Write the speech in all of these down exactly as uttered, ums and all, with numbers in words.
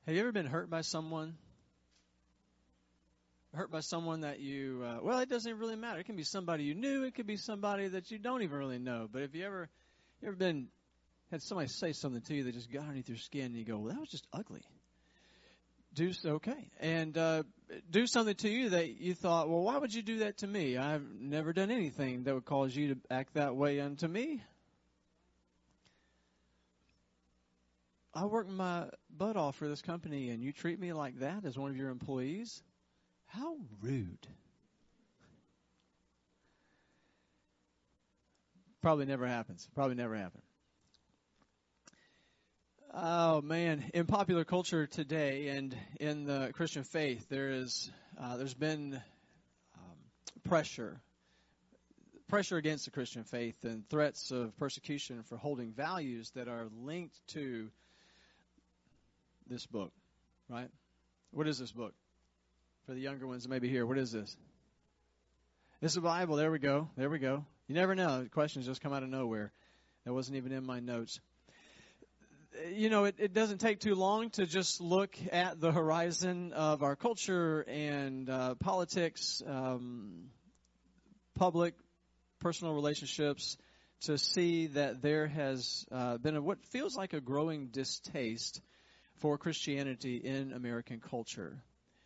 Have you ever been hurt by someone? Hurt by someone that you, uh, well, it doesn't really matter. It can be somebody you knew. It could be somebody that you don't even really know. But if you ever, you ever been, had somebody say something to you that just got underneath your skin and you go, well, that was just ugly. Do so, okay. And uh, do something to you that you thought, well, why would you do that to me? I've never done anything that would cause you to act that way unto me. I work my butt off for this company and you treat me like that as one of your employees? How rude. Probably never happens. Probably never happened. Oh, man. In popular culture today and in the Christian faith, there is, uh, there's been um, pressure. Pressure against the Christian faith and threats of persecution for holding values that are linked to this book, right? What is this book? For the younger ones that may be here, what is this? It's the Bible. There we go. There we go. You never know. The questions just come out of nowhere. That wasn't even in my notes. You know, it, it doesn't take too long to just look at the horizon of our culture and uh, politics, um, public, personal relationships, to see that there has uh, been a, what feels like a growing distaste for Christianity in American culture.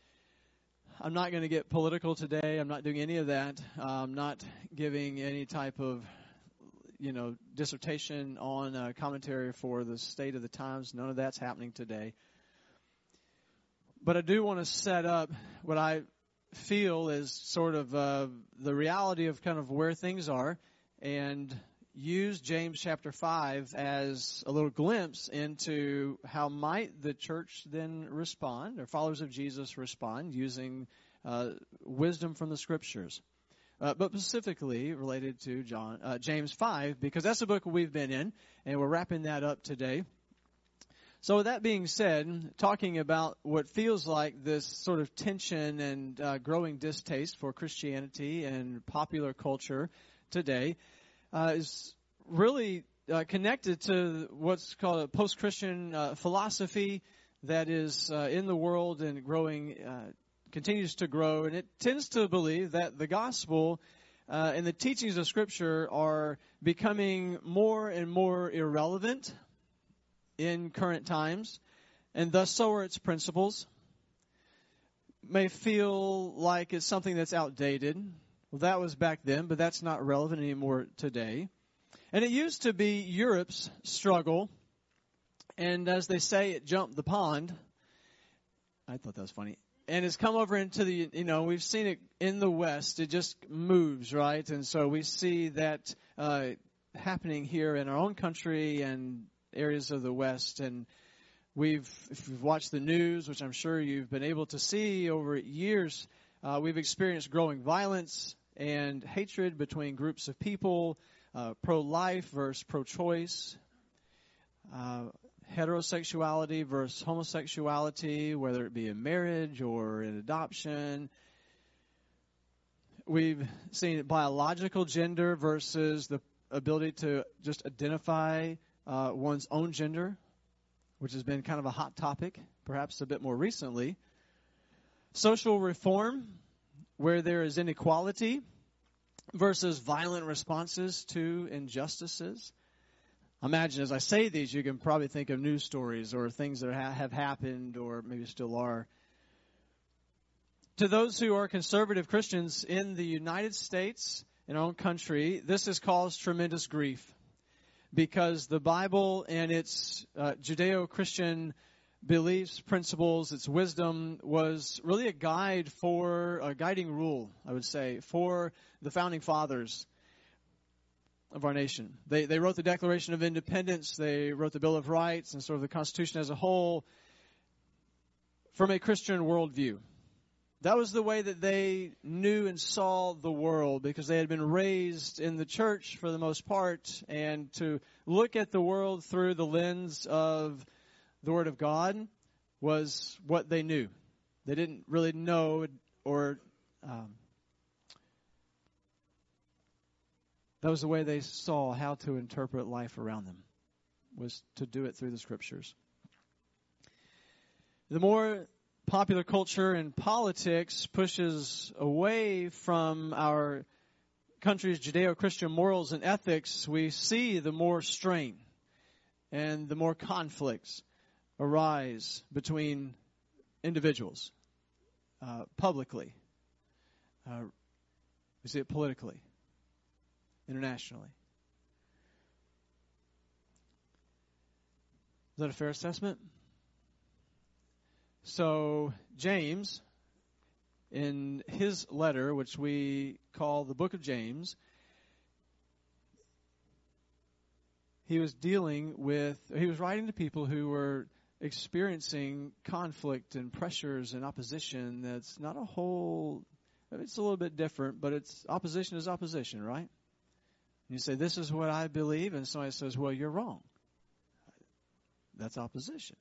I'm not going to get political today. I'm not doing any of that. I'm not giving any type of, you know, dissertation on uh, commentary for the state of the times. None of that's happening today. But I do want to set up what I feel is sort of uh, the reality of kind of where things are and use James chapter five as a little glimpse into how might the church then respond, or followers of Jesus respond, using uh, wisdom from the Scriptures. Uh, but specifically related to John uh, James five, because that's the book we've been in, and we're wrapping that up today. So with that being said, talking about what feels like this sort of tension and uh, growing distaste for Christianity and popular culture today, Uh, is really uh, connected to what's called a post-Christian uh, philosophy that is uh, in the world and growing, uh, continues to grow. And it tends to believe that the gospel uh, and the teachings of Scripture are becoming more and more irrelevant in current times, and thus so are its principles. May feel like it's something that's outdated. Well, that was back then, but that's not relevant anymore today. And it used to be Europe's struggle, and as they say, it jumped the pond. I thought that was funny. And it's come over into the, you know, we've seen it in the West. It just moves, right? And so we see that uh, happening here in our own country and areas of the West. And we've, if you've watched the news, which I'm sure you've been able to see over years, uh, we've experienced growing violence and hatred between groups of people, uh, pro-life versus pro-choice, uh, heterosexuality versus homosexuality, whether it be in marriage or in adoption. We've seen biological gender versus the ability to just identify uh, one's own gender, which has been kind of a hot topic, perhaps a bit more recently. Social reform, where there is inequality, versus violent responses to injustices. Imagine as I say these, you can probably think of news stories or things that ha- have happened or maybe still are. To those who are conservative Christians in the United States, in our own country, this has caused tremendous grief because the Bible and its uh, Judeo-Christian beliefs, principles, its wisdom was really a guide for, a guiding rule, I would say, for the founding fathers of our nation. They they wrote the Declaration of Independence, they wrote the Bill of Rights, and sort of the Constitution as a whole from a Christian worldview. That was the way that they knew and saw the world because they had been raised in the church for the most part, and to look at the world through the lens of the Word of God was what they knew. They didn't really know or um, that was the way they saw how to interpret life around them, was to do it through the Scriptures. The more popular culture and politics pushes away from our country's Judeo-Christian morals and ethics, we see the more strain and the more conflicts arise between individuals, uh, publicly. Uh, we see it politically, internationally. Is that a fair assessment? So James, in his letter, which we call the Book of James, he was dealing with, he was writing to people who were experiencing conflict and pressures and opposition that's not a whole, it's a little bit different, but it's opposition is opposition, right? You say, this is what I believe, and somebody says, well, you're wrong. That's opposition.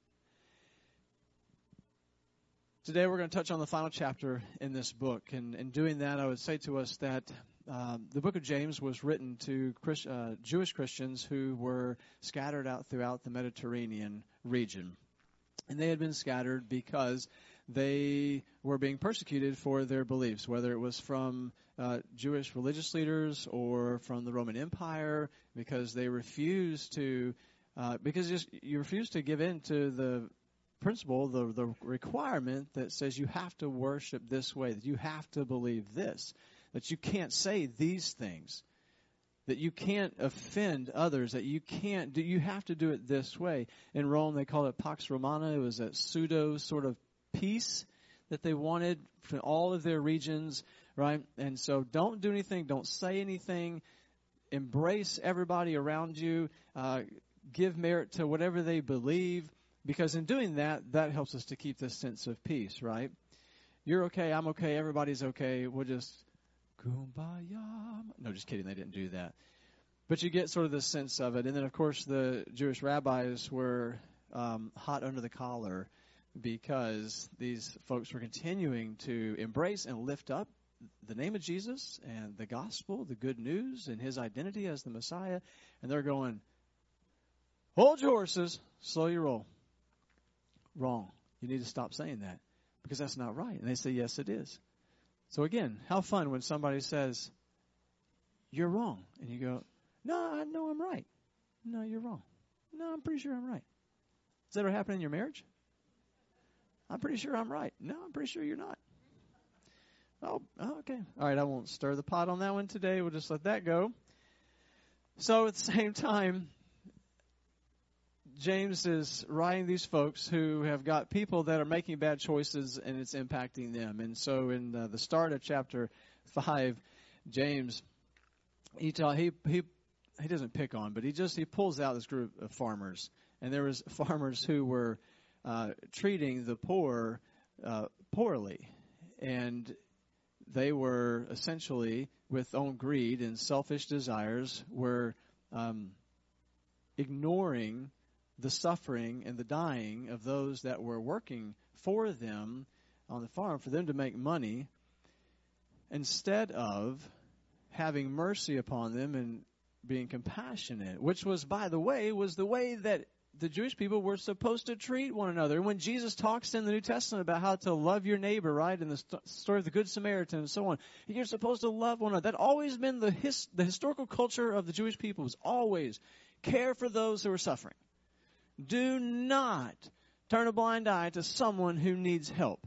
Today we're going to touch on the final chapter in this book. And in doing that, I would say to us that um, the book of James was written to Christ, uh, Jewish Christians who were scattered out throughout the Mediterranean region. And they had been scattered because they were being persecuted for their beliefs, whether it was from uh, Jewish religious leaders or from the Roman Empire, because they refused to, uh, because just, you refuse to give in to the principle, the, the requirement that says you have to worship this way, that you have to believe this, that you can't say these things, that you can't offend others, that you can't do, you have to do it this way. In Rome, they called it Pax Romana. It was a pseudo sort of peace that they wanted from all of their regions, right? And so don't do anything, don't say anything, embrace everybody around you, uh, give merit to whatever they believe, because in doing that, that helps us to keep this sense of peace, right? You're okay, I'm okay, everybody's okay, we'll just kumbaya. No, just kidding, they didn't do that. But you get sort of the sense of it. And then, of course, the Jewish rabbis were um, hot under the collar because these folks were continuing to embrace and lift up the name of Jesus and the gospel, the good news, and his identity as the Messiah. And they're going, hold your horses, slow your roll. Wrong. You need to stop saying that because that's not right. And they say, yes, it is. So again, how fun when somebody says, you're wrong. And you go, no, I know I'm right. No, you're wrong. No, I'm pretty sure I'm right. Does that ever happen in your marriage? I'm pretty sure I'm right. No, I'm pretty sure you're not. Oh, okay. All right, I won't stir the pot on that one today. We'll just let that go. So at the same time, James is writing these folks who have got people that are making bad choices and it's impacting them. And so in uh, the start of chapter five, James, he, tell, he he he doesn't pick on, but he just he pulls out this group of farmers. And there was farmers who were uh, treating the poor uh, poorly. And they were essentially, with own greed and selfish desires, were um, ignoring the suffering and the dying of those that were working for them on the farm, for them to make money, instead of having mercy upon them and being compassionate, which was, by the way, was the way that the Jewish people were supposed to treat one another. And when Jesus talks in the New Testament about how to love your neighbor, right, in the st- story of the Good Samaritan and so on, you're supposed to love one another. That always been the his, the historical culture of the Jewish people, was always care for those who are suffering. Do not turn a blind eye to someone who needs help.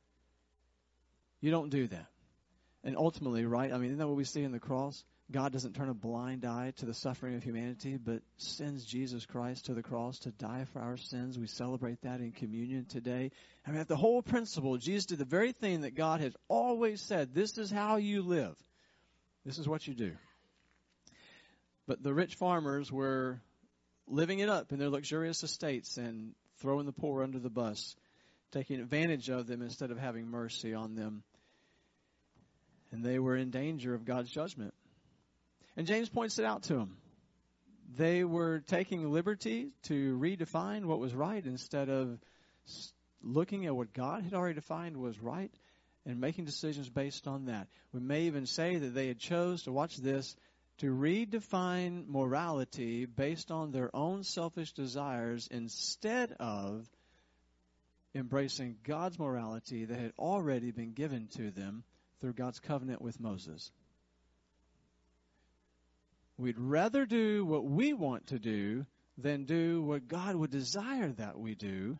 You don't do that. And ultimately, right, I mean, isn't that what we see in the cross? God doesn't turn a blind eye to the suffering of humanity, but sends Jesus Christ to the cross to die for our sins. We celebrate that in communion today. I mean, the whole principle, Jesus did the very thing that God has always said. This is how you live. This is what you do. But the rich farmers were living it up in their luxurious estates and throwing the poor under the bus, taking advantage of them instead of having mercy on them. And they were in danger of God's judgment. And James points it out to them. They were taking liberty to redefine what was right instead of looking at what God had already defined was right and making decisions based on that. We may even say that they had chose to, watch this, to redefine morality based on their own selfish desires instead of embracing God's morality that had already been given to them through God's covenant with Moses. We'd rather do what we want to do than do what God would desire that we do.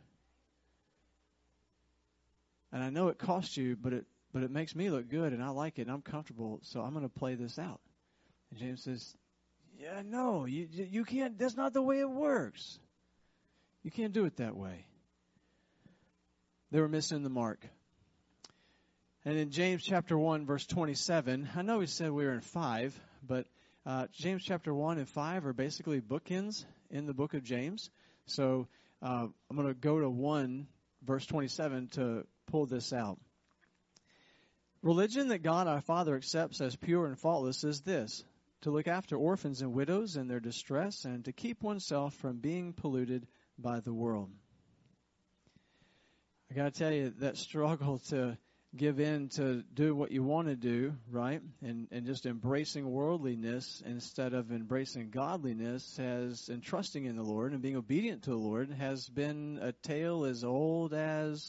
And I know it costs you, but it but it makes me look good, and I like it, and I'm comfortable, so I'm going to play this out. And James says, yeah, no, you you can't. That's not the way it works. You can't do it that way. They were missing the mark. And in James chapter one, verse twenty-seven, I know we said we were in five, but uh, James chapter one and five are basically bookends in the book of James. So uh, I'm going to go to one, verse twenty-seven, to pull this out. Religion that God our Father accepts as pure and faultless is this: to look after orphans and widows in their distress, and to keep oneself from being polluted by the world. I got to tell you, that struggle to give in to do what you want to do, right, and and just embracing worldliness instead of embracing godliness, has and trusting in the Lord and being obedient to the Lord, has been a tale as old as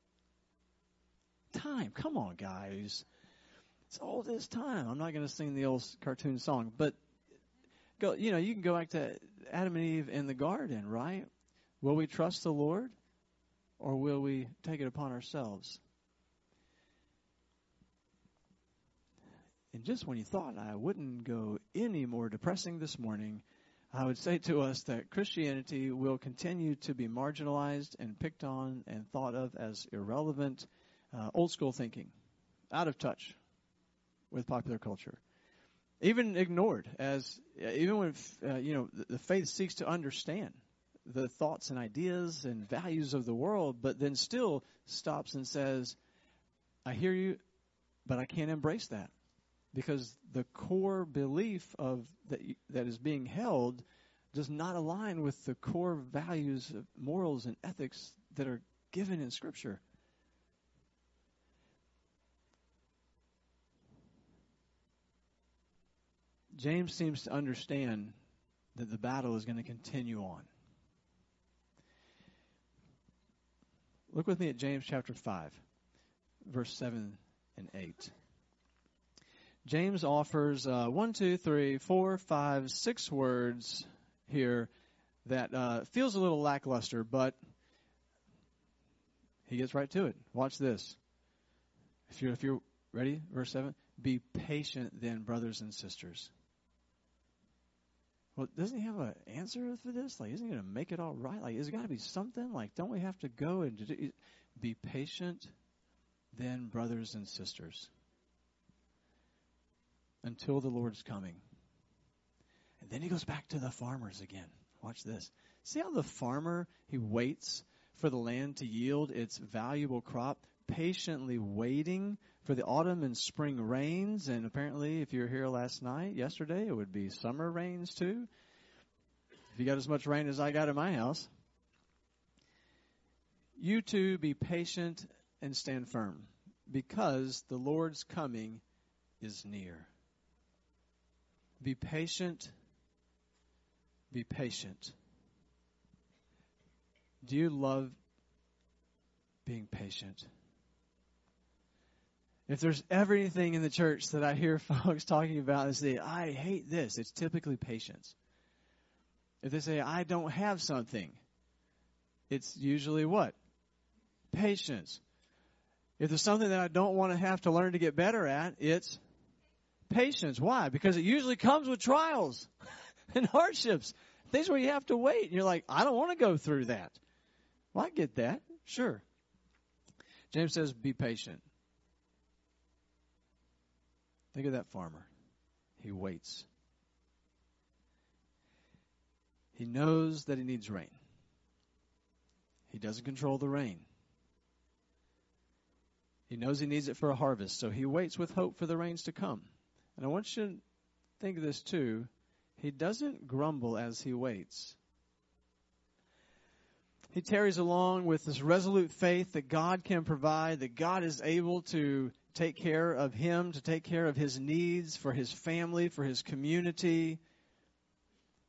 time. Come on, guys. It's old as time. I'm not going to sing the old cartoon song, but go. You know, you can go back to Adam and Eve in the garden, right? Will we trust the Lord, or will we take it upon ourselves? And just when you thought I wouldn't go any more depressing this morning, I would say to us that Christianity will continue to be marginalized and picked on and thought of as irrelevant, uh, old school thinking, out of touch with popular culture, even ignored as even when uh, you know the, the faith seeks to understand the thoughts and ideas and values of the world, but then still stops and says, I hear you, but I can't embrace that, because the core belief of that that is being held does not align with the core values of morals and ethics that are given in Scripture. James seems to understand that the battle is going to continue on. Look with me at James chapter five, verse seven and eight. James offers uh, one, two, three, four, five, six words here that uh, feels a little lackluster, but he gets right to it. Watch this. If you're, if you're ready, verse seven, be patient then, brothers and sisters. Well, doesn't he have an answer for this? Like, isn't he going to make it all right? Like, is it got to be something? Like, don't we have to go and do, be patient then, brothers and sisters, until the Lord's coming? And then he goes back to the farmers again. Watch this. See how the farmer, he waits for the land to yield its valuable crop, patiently waiting for the autumn and spring rains. And apparently, if you were here last night, yesterday, it would be summer rains too. If you got as much rain as I got in my house. You too be patient and stand firm, because the Lord's coming is near. Be patient. Be patient. Do you love being patient? If there's ever anything in the church that I hear folks talking about and say, I hate this, it's typically patience. If they say, I don't have something, it's usually what? Patience. If there's something that I don't want to have to learn to get better at, it's patience. Why? Because it usually comes with trials and hardships. Things where you have to wait. And you're like, I don't want to go through that. Well, I get that. Sure. James says, be patient. Think of that farmer. He waits. He knows that he needs rain. He doesn't control the rain. He knows he needs it for a harvest, so he waits with hope for the rains to come. And I want you to think of this too. He doesn't grumble as he waits. He tarries along with this resolute faith that God can provide, that God is able to take care of him, to take care of his needs for his family, for his community.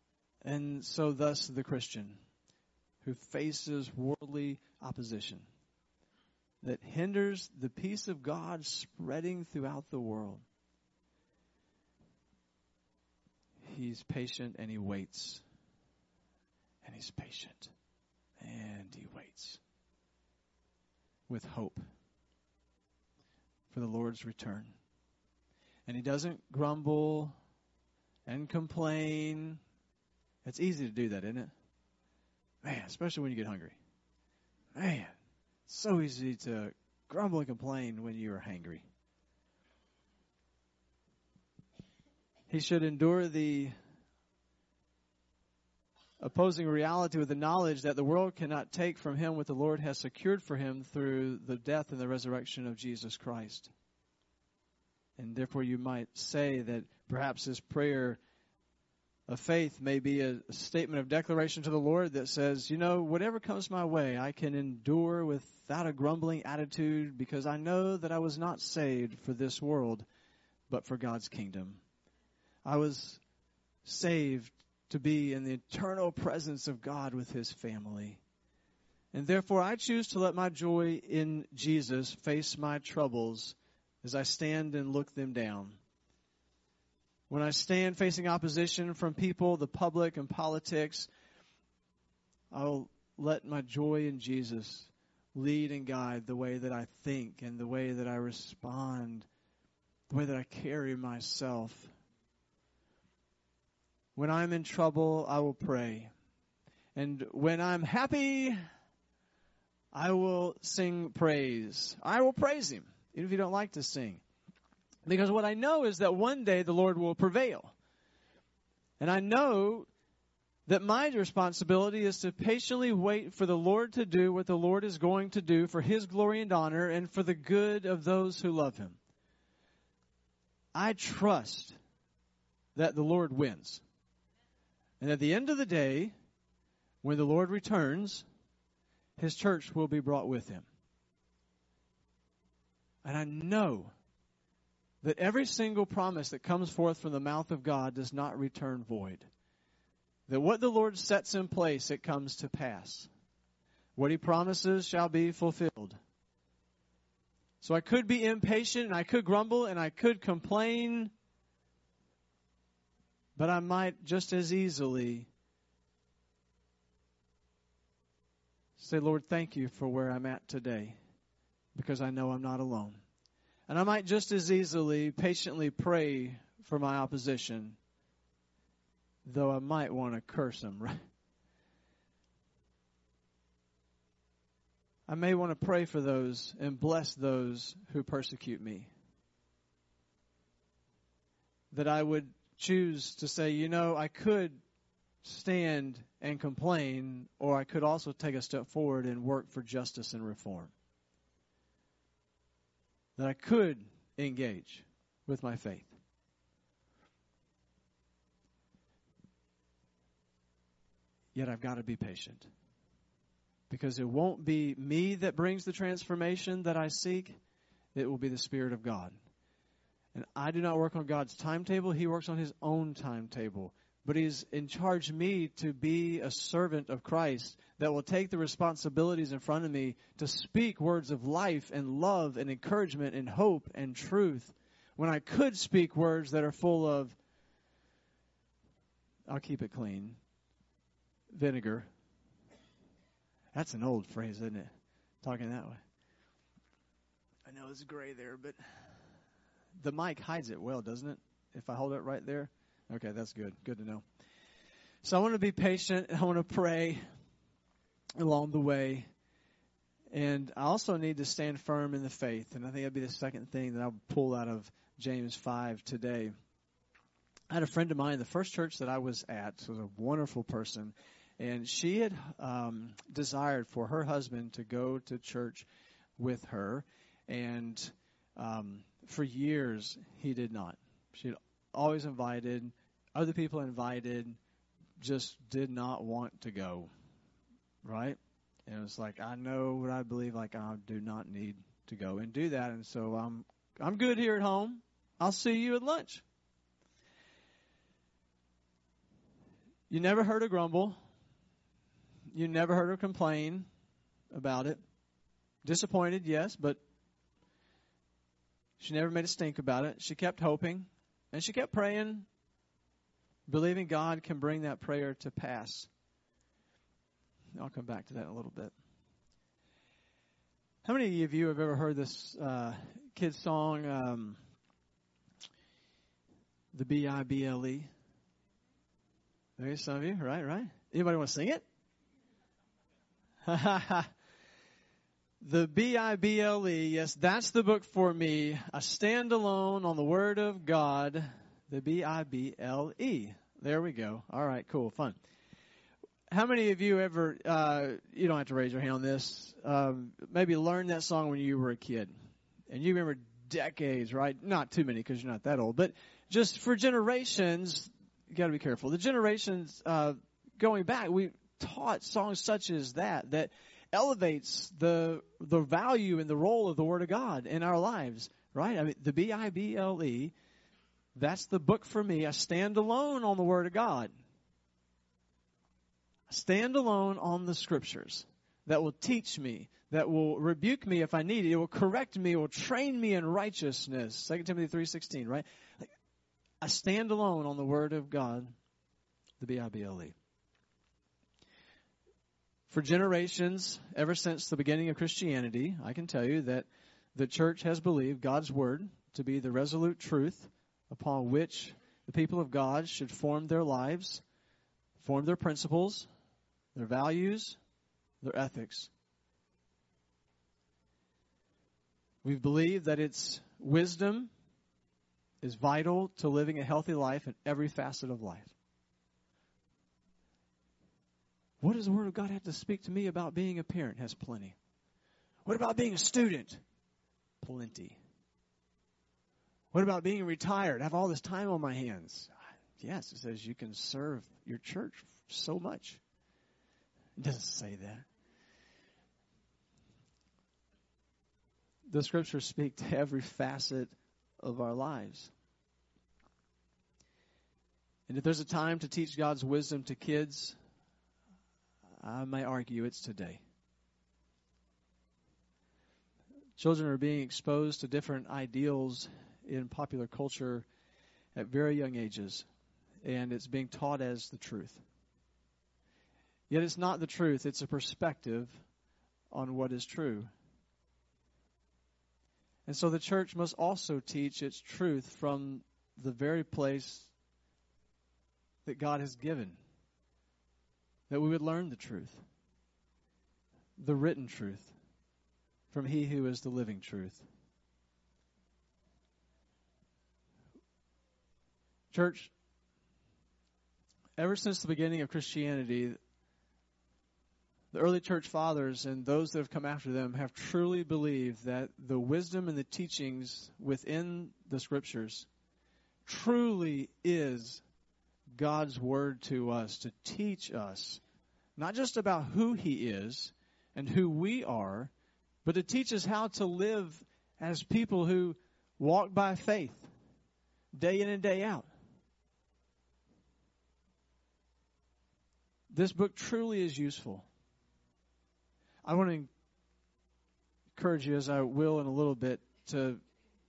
And so thus the Christian who faces worldly opposition that hinders the peace of God spreading throughout the world. He's patient and he waits. And he's patient and he waits with hope for the Lord's return. And he doesn't grumble and complain. It's easy to do that, isn't it? Man, especially when you get hungry. Man, it's so easy to grumble and complain when you are hangry. He should endure the opposing reality with the knowledge that the world cannot take from him what the Lord has secured for him through the death and the resurrection of Jesus Christ. And therefore you might say that perhaps his prayer of faith may be a statement of declaration to the Lord that says, you know, whatever comes my way, I can endure without a grumbling attitude because I know that I was not saved for this world, but for God's kingdom. I was saved to be in the eternal presence of God with his family. And therefore I choose to let my joy in Jesus face my troubles as I stand and look them down. When I stand facing opposition from people, the public, and politics, I'll let my joy in Jesus lead and guide the way that I think and the way that I respond, the way that I carry myself. When I'm in trouble, I will pray. And when I'm happy, I will sing praise. I will praise him, even if you don't like to sing. Because what I know is that one day the Lord will prevail. And I know that my responsibility is to patiently wait for the Lord to do what the Lord is going to do for his glory and honor and for the good of those who love him. I trust that the Lord wins. And at the end of the day, when the Lord returns, his church will be brought with him. And I know that every single promise that comes forth from the mouth of God does not return void. That what the Lord sets in place, it comes to pass. What he promises shall be fulfilled. So I could be impatient and I could grumble and I could complain, but I might just as easily say, Lord, thank you for where I'm at today, because I know I'm not alone. And I might just as easily patiently pray for my opposition, though I might want to curse them, right? I may want to pray for those and bless those who persecute me. That I would choose to say, you know, I could stand and complain, or I could also take a step forward and work for justice and reform. That I could engage with my faith. Yet I've got to be patient. Because it won't be me that brings the transformation that I seek. It will be the Spirit of God. And I do not work on God's timetable. He works on his own timetable. But he's in charge me to be a servant of Christ that will take the responsibilities in front of me to speak words of life and love and encouragement and hope and truth, when I could speak words that are full of, I'll keep it clean, vinegar. That's an old phrase, isn't it? Talking that way. I know it's gray there, but the mic hides it well, doesn't it? If I hold it right there? Okay, that's good. Good to know. So I want to be patient. I want to pray along the way. And I also need to stand firm in the faith. And I think that'd be the second thing that I'll pull out of James five today. I had a friend of mine, the first church that I was at, was a wonderful person. And she had um, desired for her husband to go to church with her. And um, for years, he did not. She had always invited, other people invited, just did not want to go, right? And it was like, I know what I believe, like I do not need to go and do that. And so I'm I'm good here at home. I'll see you at lunch. You never heard her grumble. You never heard her complain about it. Disappointed, yes, but she never made a stink about it. She kept hoping, and she kept praying, believing God can bring that prayer to pass. I'll come back to that in a little bit. How many of you have ever heard this uh, kid's song, um, the B I B L E? Maybe some of you, right, right? Anybody want to sing it? The B I B L E, yes, that's the book for me. I stand alone on the Word of God. The B I B L E. There we go. All right, cool, fun. How many of you ever, uh, you don't have to raise your hand on this, um, maybe learned that song when you were a kid? And you remember decades, right? Not too many because you're not that old, but just for generations, you got to be careful. The generations uh, going back, we taught songs such as that, that elevates the the value and the role of the Word of God in our lives, right? I mean, the B I B L E, that's the book for me. I stand alone on the Word of God. I stand alone on the Scriptures that will teach me, that will rebuke me if I need it. It will correct me. It will train me in righteousness. Second Timothy three sixteen, right? I stand alone on the Word of God, the B I B L E. For generations, ever since the beginning of Christianity, I can tell you that the church has believed God's Word to be the resolute truth upon which the people of God should form their lives, form their principles, their values, their ethics. We believe that its wisdom is vital to living a healthy life in every facet of life. What does the Word of God have to speak to me about being a parent? Has plenty. What about being a student? Plenty. What about being retired? I have all this time on my hands. Yes, it says you can serve your church so much. It doesn't say that. The Scriptures speak to every facet of our lives. And if there's a time to teach God's wisdom to kids, I may argue it's today. Children are being exposed to different ideals in popular culture at very young ages, and it's being taught as the truth. Yet it's not the truth, it's a perspective on what is true. And so the church must also teach its truth from the very place that God has given. That we would learn the truth, the written truth, from He who is the living truth. Church, ever since the beginning of Christianity, the early church fathers and those that have come after them have truly believed that the wisdom and the teachings within the Scriptures truly is God's Word to us to teach us, not just about who He is and who we are, but to teach us how to live as people who walk by faith day in and day out. This book truly is useful. I want to encourage you, as I will in a little bit, to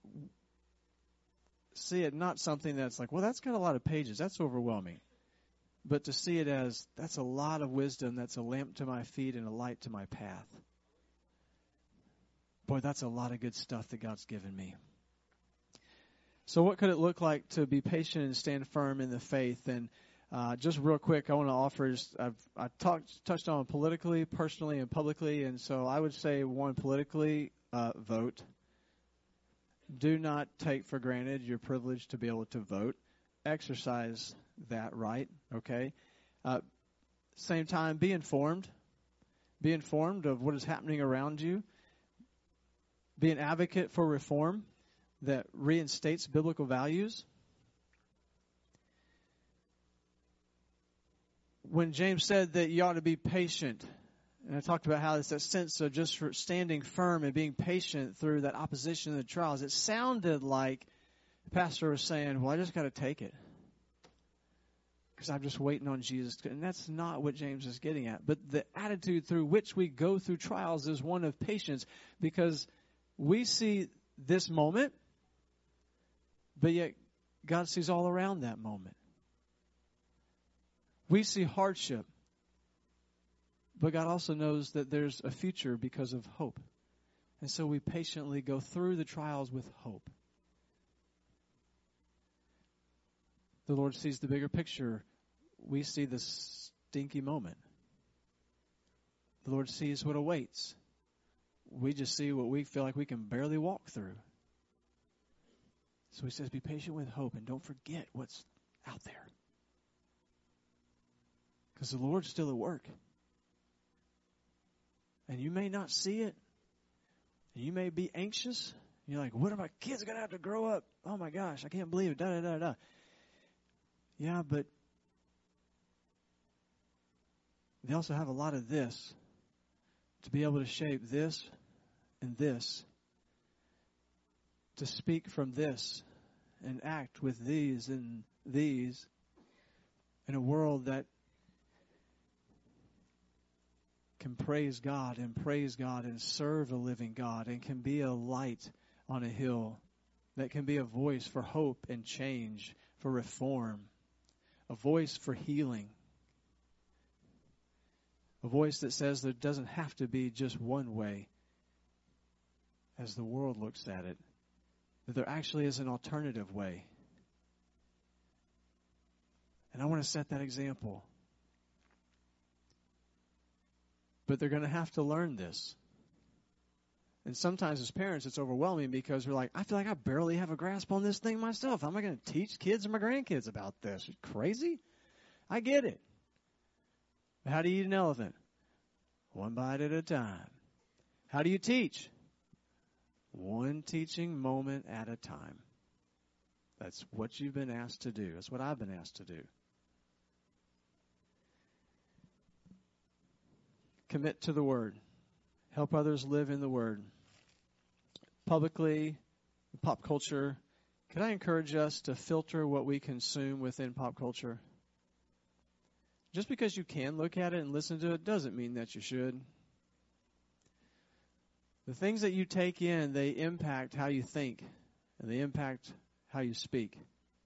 see it not something that's like, well, that's got a lot of pages. That's overwhelming. But to see it as, that's a lot of wisdom. That's a lamp to my feet and a light to my path. Boy, that's a lot of good stuff that God's given me. So what could it look like to be patient and stand firm in the faith? And uh, just real quick, I want to offer, is, I've I talked touched on politically, personally, and publicly. And so I would say, one, politically, uh, vote. Do not take for granted your privilege to be able to vote. Exercise that right, okay? Uh, same time, be informed. Be informed of what is happening around you. Be an advocate for reform that reinstates biblical values. When James said that you ought to be patient, and I talked about how it's that sense of just for standing firm and being patient through that opposition and the trials, it sounded like the pastor was saying, well, I just got to take it. because I'm just waiting on Jesus. And that's not what James is getting at. But the attitude through which we go through trials is one of patience, because we see this moment, but yet God sees all around that moment. We see hardship, but God also knows that there's a future because of hope. And so we patiently go through the trials with hope. The Lord sees the bigger picture. We see the stinky moment. The Lord sees what awaits. We just see what we feel like we can barely walk through. So he says, be patient with hope and don't forget what's out there. Because the Lord's still at work. And you may not see it. And you may be anxious. You're like, what are my kids going to have to grow up? Oh my gosh, I can't believe it. Da, da, da, da. Yeah, but they also have a lot of this to be able to shape this and this, to speak from this and act with these and these in a world that can praise God and praise God and serve a living God and can be a light on a hill, that can be a voice for hope and change, for reform, a voice for healing, a voice that says there doesn't have to be just one way as the world looks at it, that there actually is an alternative way. And I want to set that example. But they're going to have to learn this. And sometimes as parents, it's overwhelming because we're like, I feel like I barely have a grasp on this thing myself. How am I going to teach kids and my grandkids about this? Are you crazy? I get it. But how do you eat an elephant? One bite at a time. How do you teach? One teaching moment at a time. That's what you've been asked to do. That's what I've been asked to do. Commit to the Word. Help others live in the Word. Publicly, pop culture, could I encourage us to filter what we consume within pop culture? Just because you can look at it and listen to it doesn't mean that you should. The things that you take in, they impact how you think, and they impact how you speak.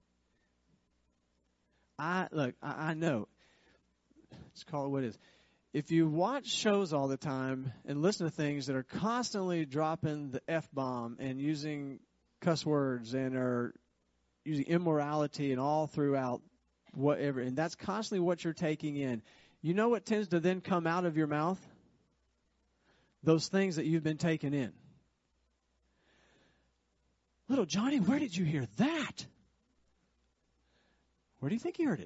I look, I, I know. Let's call it what it is. If you watch shows all the time and listen to things that are constantly dropping the F-bomb and using cuss words and are using immorality and all throughout whatever, and that's constantly what you're taking in, you know what tends to then come out of your mouth? Those things that you've been taking in. Little Johnny, where did you hear that? Where do you think he heard it?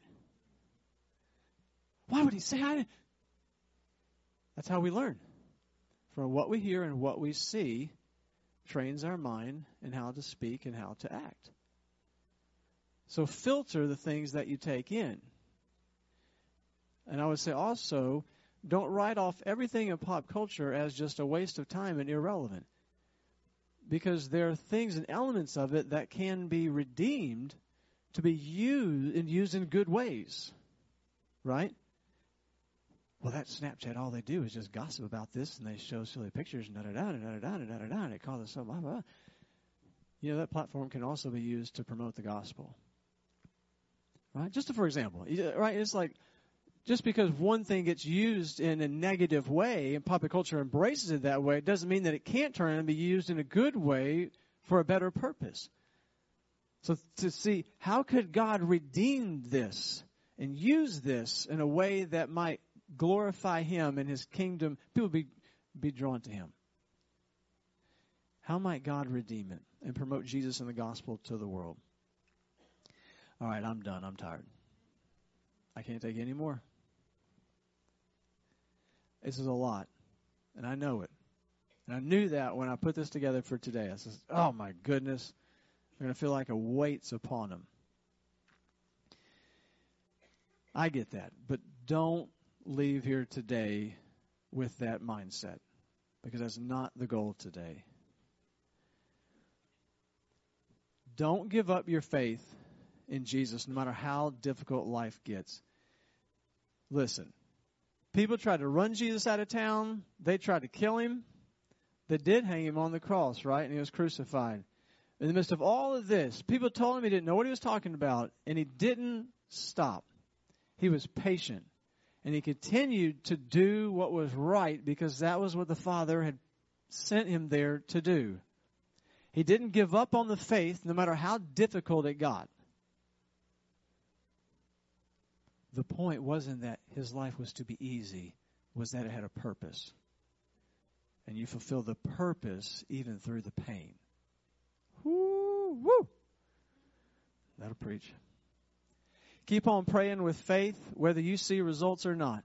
Why would he say I didn't? That's how we learn. From what we hear and what we see trains our mind in how to speak and how to act. So filter the things that you take in. And I would say also, don't write off everything in pop culture as just a waste of time and irrelevant. Because there are things and elements of it that can be redeemed to be used and used in good ways. Right? Well, that Snapchat, all they do is just gossip about this, and they show silly pictures, and da-da-da, and da-da-da, and da-da-da, and it causes so blah, blah. You know, that platform can also be used to promote the gospel. Right? Just for example, right? It's like, just because one thing gets used in a negative way, and popular culture embraces it that way, it doesn't mean that it can't turn and be used in a good way for a better purpose. So to see, how could God redeem this and use this in a way that might glorify Him and His kingdom, people be, be drawn to Him. How might God redeem it and promote Jesus and the gospel to the world? All right, I'm done. I'm tired. I can't take any more. This is a lot, and I know it. And I knew that when I put this together for today. I said, oh my goodness, I'm going to feel like a weight's upon them. I get that, but don't leave here today with that mindset, because that's not the goal today. Don't give up your faith in Jesus no matter how difficult life gets. Listen, people tried to run Jesus out of town. They tried to kill him. They did hang him on the cross, right? And he was crucified. In the midst of all of this, people told him he didn't know what he was talking about, and he didn't stop. He was patient, and he continued to do what was right because that was what the Father had sent him there to do. He didn't give up on the faith no matter how difficult it got. The point wasn't that his life was to be easy, was that it had a purpose. And you fulfill the purpose even through the pain. Woo, woo. That'll preach. Keep on praying with faith, whether you see results or not.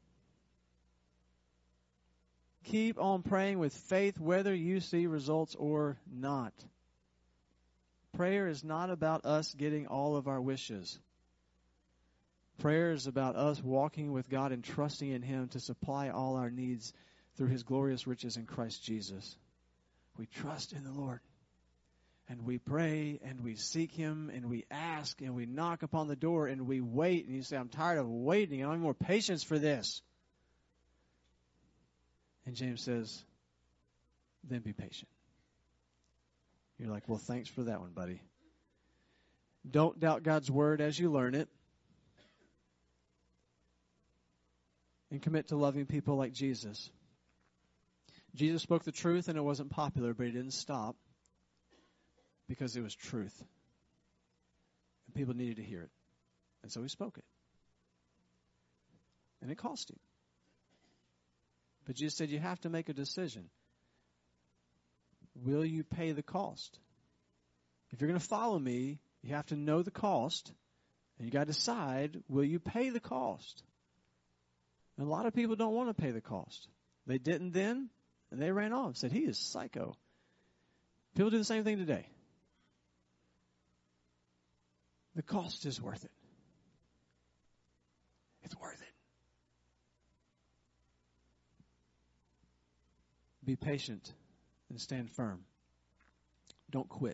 Keep on praying with faith, whether you see results or not. Prayer is not about us getting all of our wishes. Prayer is about us walking with God and trusting in Him to supply all our needs through His glorious riches in Christ Jesus. We trust in the Lord. And we pray and we seek Him and we ask and we knock upon the door and we wait. And you say, I'm tired of waiting. I don't have more patience for this. And James says, then be patient. You're like, well, thanks for that one, buddy. Don't doubt God's word as you learn it. And commit to loving people like Jesus. Jesus spoke the truth and it wasn't popular, but He didn't stop because it was truth. And people needed to hear it. And so He spoke it. And it cost Him. But Jesus said you have to make a decision. Will you pay the cost? If you're going to follow me, you have to know the cost. And you got to decide, will you pay the cost? And a lot of people don't want to pay the cost. They didn't then, and they ran off. Said, he is psycho. People do the same thing today. The cost is worth it. It's worth it. Be patient and stand firm. Don't quit.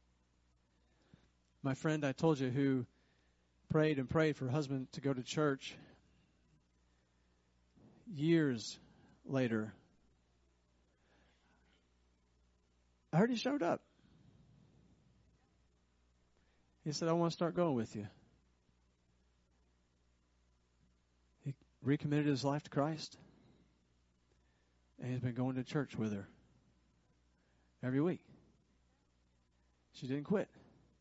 My friend I told you who prayed and prayed for her husband to go to church, years later, I heard he showed up. He said, I want to start going with you. He recommitted his life to Christ. And he's been going to church with her every week. She didn't quit.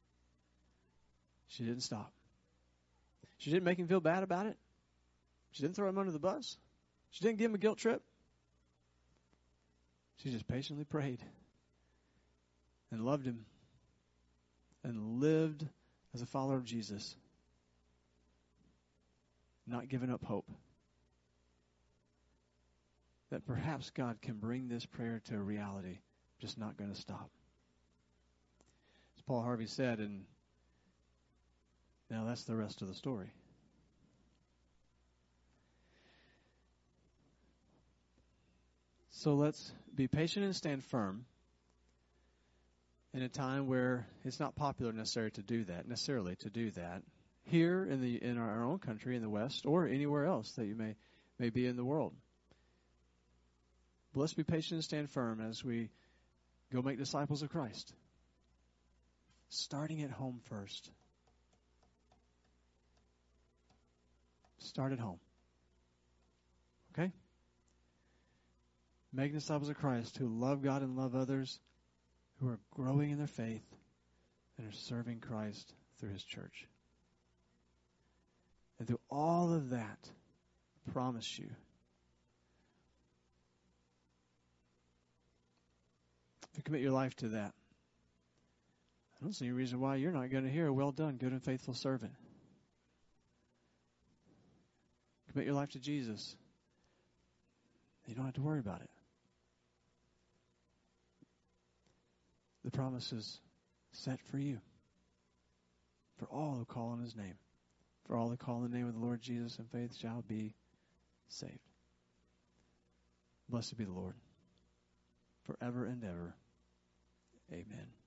She didn't stop. She didn't make him feel bad about it. She didn't throw him under the bus. She didn't give him a guilt trip. She just patiently prayed and loved him and lived as a follower of Jesus, not giving up hope that perhaps God can bring this prayer to a reality, just not going to stop. As Paul Harvey said, and now that's the rest of the story. So let's be patient and stand firm in a time where it's not popular necessarily to do that, necessarily to do that. Here in the in our own country, in the West, or anywhere else that you may, may be in the world. But let's be patient and stand firm as we go make disciples of Christ. Starting at home first. Start at home. Okay? Make disciples of Christ who love God and love others, who are growing in their faith, and are serving Christ through His church. And through all of that, I promise you, if you commit your life to that, I don't see any reason why you're not going to hear, well done, good and faithful servant. Commit your life to Jesus. You don't have to worry about it. The promise is set for you. For all who call on His name. For all who call on the name of the Lord Jesus, and faith shall be saved. Blessed be the Lord, forever and ever. Amen.